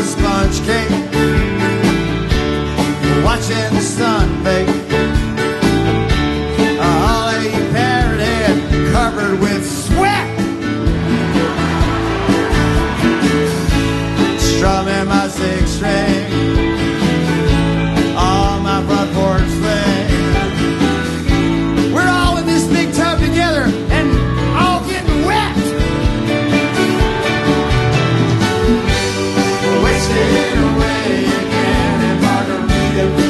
sponge cake, watching the sun bake. A holly parrot head covered with sweat, strumming my six string on my front porch swing. We're all in this big tub together and all getting wet, wasting away again in Margaritaville,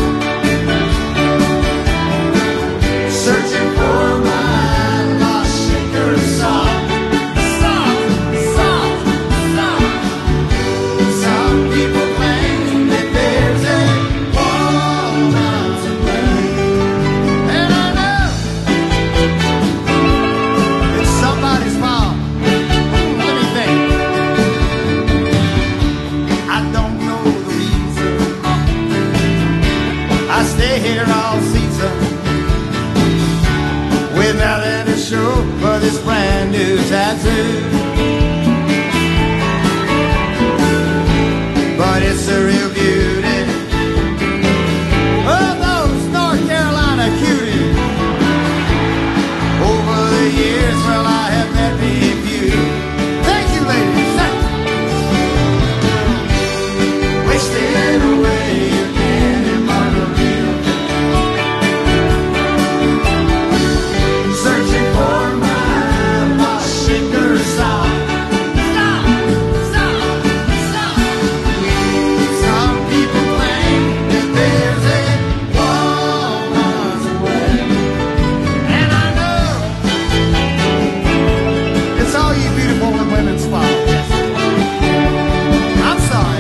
searching for my lost shaker soft, soft, soft, soft. Some people claim that there's a woman to blame, and I know it's somebody's fault. Let me think. I don't know the reason I stay here all season with nothing to show for this brand new tattoo. But it's a real beauty of those North Carolina cuties. Over the years, well, I have met me a few. Thank you, ladies. Wasting away again in Margaritaville, searching for my lost shaker sock. Some people claim that there's a woman's way, and I know it's all you beautiful women's fault. I'm sorry.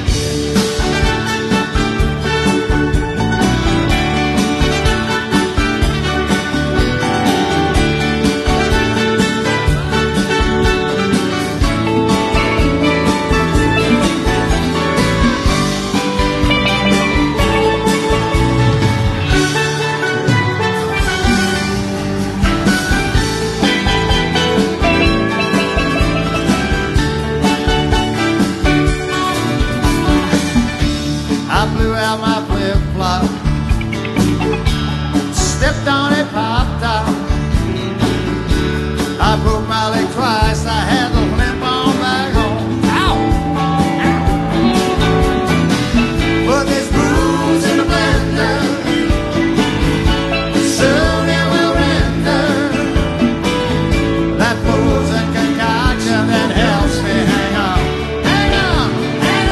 I blew out my flip-flop, stepped on a pop-top. I broke my leg twice, I had to limp on back home. Ow! But there's booze in the blender, soon it will render. That poison concoction that helps me hang on. Hang on, hang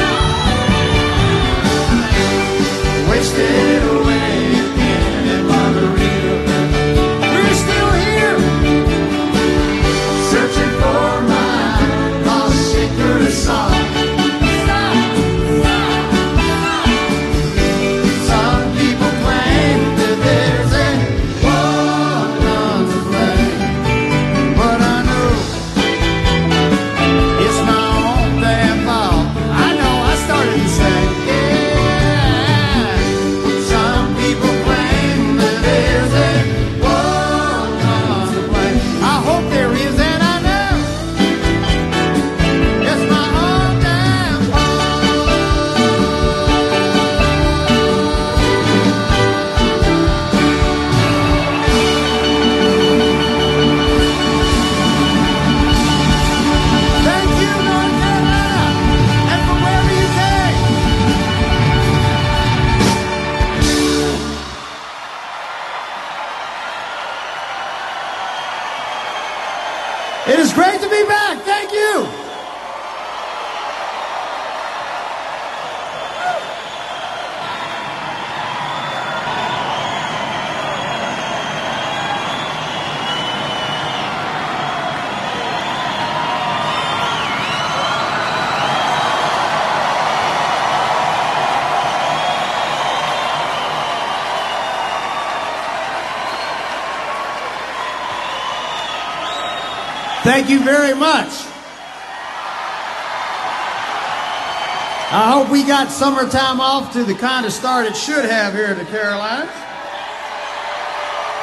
on. Wasted away again in Margaritaville. We're still here, searching for my lost shaker sock. Some people claim that there's a woman to blame, but I know it's my own damn fault. I know I started to say, yeah. Some people claim that there's a woman to blame. I hope there is, and I know it's my own damn fault. Thank you, North Carolina, and from wherever you came. It is great to be back. Thank you. Thank you very much. I hope we got summertime off to the kind of start it should have here in the Carolinas.